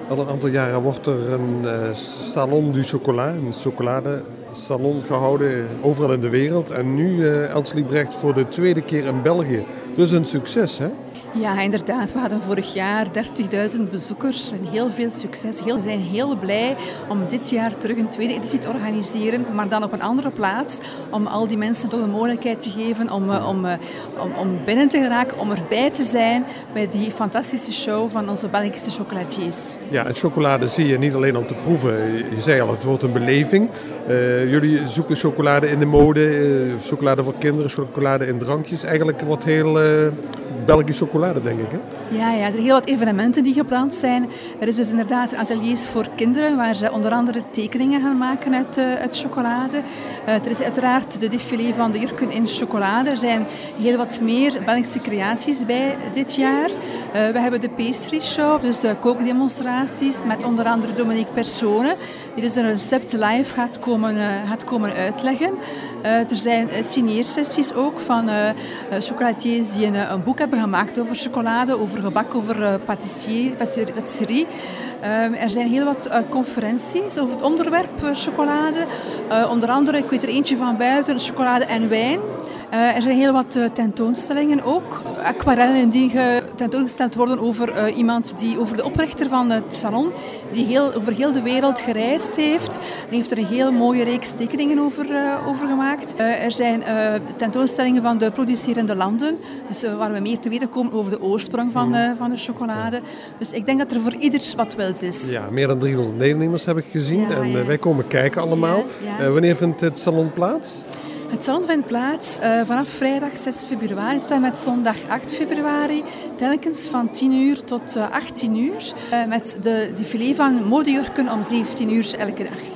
Al een aantal jaren wordt er een Salon du Chocolat, een chocoladesalon gehouden, overal in de wereld. En nu Els Liebrecht voor de tweede keer in België. Dus een succes, hè? Ja, inderdaad. We hadden vorig jaar 30.000 bezoekers en heel veel succes. We zijn heel blij om dit jaar terug een tweede editie te organiseren, maar dan op een andere plaats, om al die mensen toch de mogelijkheid te geven om binnen te geraken, om erbij te zijn bij die fantastische show van onze Belgische chocolatiers. Ja, en chocolade zie je niet alleen om te proeven. Je zei al, het wordt een beleving. Jullie zoeken chocolade in de mode, chocolade voor kinderen, chocolade in drankjes. Eigenlijk wordt heel Belgisch chocolade, denk ik, hè? Ja, er zijn heel wat evenementen die gepland zijn. Er is dus inderdaad ateliers voor kinderen waar ze onder andere tekeningen gaan maken uit chocolade. Er is uiteraard de défilé van de jurken in chocolade. Er zijn heel wat meer Belgische creaties bij dit jaar. We hebben de pastry show, dus kookdemonstraties met onder andere Dominique Persone, die dus een recept live gaat komen uitleggen. Er zijn signeersessies ook van chocolatiers die een boek hebben gemaakt over chocolade, over gebak, over patisserie. Er zijn heel wat conferenties over het onderwerp chocolade. Onder andere, ik weet er eentje van buiten, chocolade en wijn. Er zijn heel wat tentoonstellingen ook. Aquarellen die tentoongesteld worden over de oprichter van het salon, die over heel de wereld gereisd heeft. Die heeft er een heel mooie reeks tekeningen over gemaakt. Er zijn tentoonstellingen van de producerende landen, dus waar we meer te weten komen over de oorsprong van de chocolade. Dus ik denk dat er voor ieder wat wils is. Ja, meer dan 300 deelnemers heb ik gezien en wij komen kijken allemaal. Wanneer vindt het salon plaats? Het salon vindt plaats vanaf vrijdag 6 februari tot en met zondag 8 februari. Telkens van 10 uur tot 18 uur. Met de défilé van modejurken om 17 uur elke dag.